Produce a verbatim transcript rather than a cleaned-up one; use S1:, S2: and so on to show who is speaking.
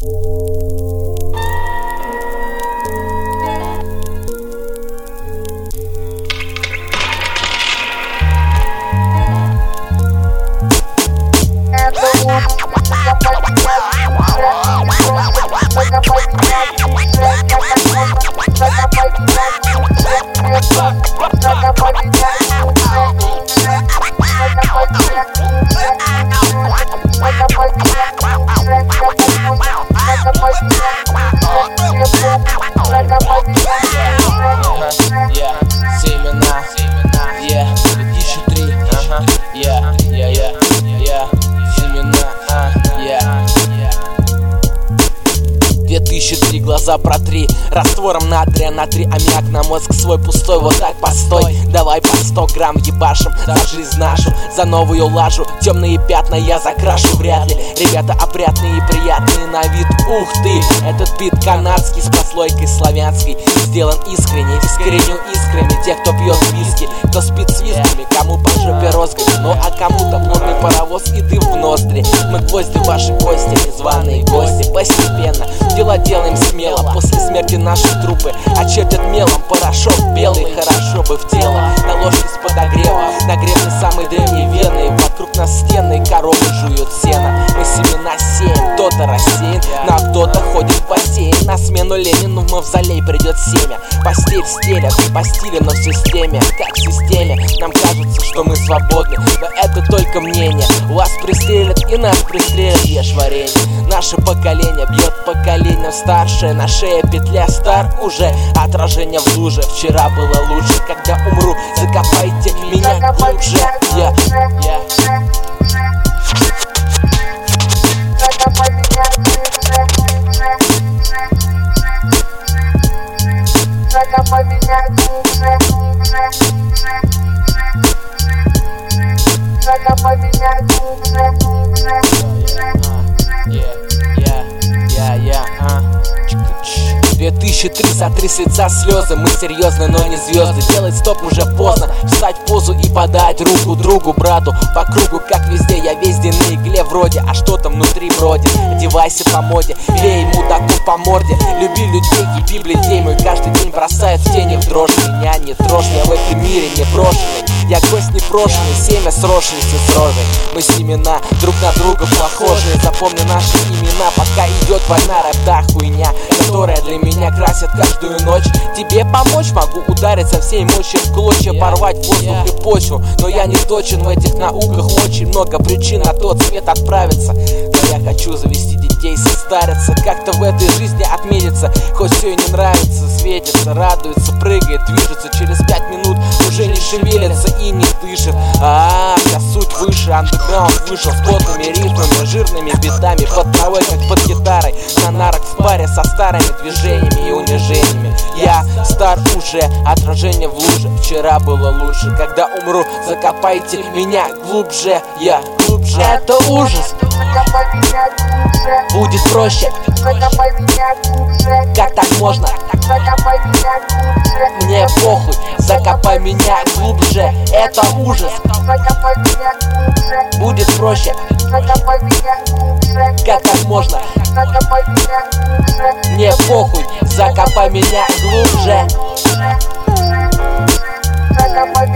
S1: Глаза протри раствором натрия, натри аммиак на мозг свой пустой. Вот так постой, давай по сто грамм ебашим за жизнь нашу, за новую лажу. Темные пятна я закрашу вряд ли. Ребята опрятные и приятные на вид. Ух ты, этот бит канадский с прослойкой славянской, сделан искренне, искренню искрами тех, кто пьет виски, кто спит с висками, кому по жопе розгами, ну а кому-то плотный паровоз и дым в ноздри. Мы гвозди в ваши кости, незваные гости. Постепенно дела делаем смело, после смерти наши трупы очертят мелом порошок белый. Хорошо бы в тело на ложке с подогрева нагреты самые древние вены. Вокруг нас стены, коровы жуют сено. Мы семена сеем, кто-то рассеян, ну а кто-то ходит в бассейн. На смену Ленину в мавзолей придет семя. Постель стелят, по стилю, но в системе, как в системе. Нам кажется, что мы свободны, но это только мнение. Вас пристрелят и нас пристрелят, ешь варенье. Наше поколение бьет поколением старшее. На шее петля стар уже, отражение в луже. Вчера было лучше, когда умру, закопайте меня глубже. Я, я.
S2: Закопай меня глубже. Закопай меня глубже, глубже.
S1: две тысячи три, сотри с лица слезы. Мы серьезны, но не звезды. Делать стоп уже поздно, встать в позу и подать руку другу, брату. По кругу, как везде, я везде на игле вроде. А что там внутри бродит? Одевайся по моде, бей мудаку по морде. Люби людей, еби бледей. Мой каждый день бросает в тени в дрожь. Меня не трожь, я в этом мире не брошенный. Я гость непрошенный, семя сросшиеся с рожей. Мы семена, друг на друга похожие. Запомни наши имена, пока идет война. Рэп та хуйня, которая для меня красит каждую ночь. Тебе помочь могу ударить со всей мощи в клочья, порвать воздух и почву. Но я не точен в этих науках, очень много причин на тот свет отправиться. Но я хочу завести детей, состариться, как-то в этой жизни отметиться. Хоть все и не нравится, светится, радуется, прыгает, движется. Через пять минут уже не шевелится и не дышит. А, вся суть выше, андеграунд вышел с плотными ритмами, жирными битами, под травой, как под гитарой. На нарах в паре со старыми движениями и унижениями. Я стар уже, отражение в луже. Вчера было лучше, когда умру, закопайте меня глубже. Я глубже. Это ужас.
S2: Закопай меня глубже.
S1: Будет проще.
S2: Закопай меня глубже.
S1: Как так можно?
S2: Закопай меня глубже.
S1: Мне похуй, закопай меня глубже. Это ужас.
S2: Закопай меня глубже.
S1: Будет проще.
S2: Закопай меня глубже.
S1: Как так можно?
S2: Закопай меня глубже.
S1: Мне похуй, закопай меня глубже.
S2: Закопай